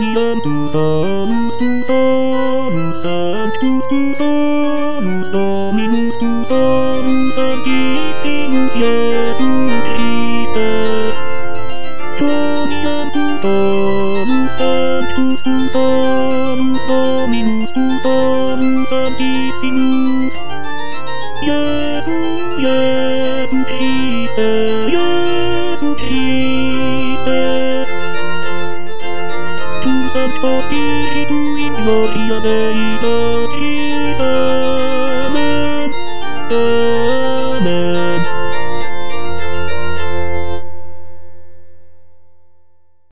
Dominantus salus tu salus sanctus tu salus Dominus tu salus sanctissimus Iesus Christe. Dominantus salus sanctus tu salus Dominus tu salus sanctissimus Iesus, Iesus Christe, Iesus Christe. Tu Sancto Spiritu in gloria Dei Patris, Amen.